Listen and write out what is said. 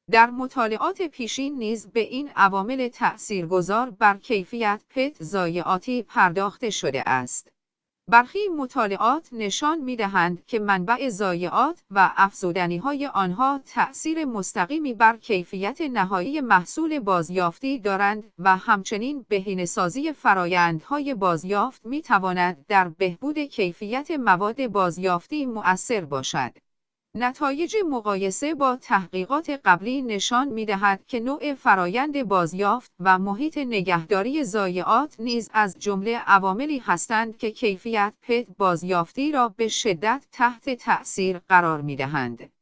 در مطالعات پیشین نیز به این عوامل تأثیرگذار بر کیفیت پت ضایعاتی پرداخته شده است. برخی مطالعات نشان می‌دهند که منبع ضایعات و افزودنی‌های آنها تأثیر مستقیمی بر کیفیت نهایی محصول بازیافتی دارند و همچنین بهینه‌سازی فرآیندهای بازیافت می‌تواند در بهبود کیفیت مواد بازیافتی مؤثر باشد. نتایج مقایسه با تحقیقات قبلی نشان می‌دهد که نوع فرآیند بازیافت و محیط نگهداری ضایعات نیز از جمله عواملی هستند که کیفیت پت بازیافتی را به شدت تحت تأثیر قرار می‌دهند.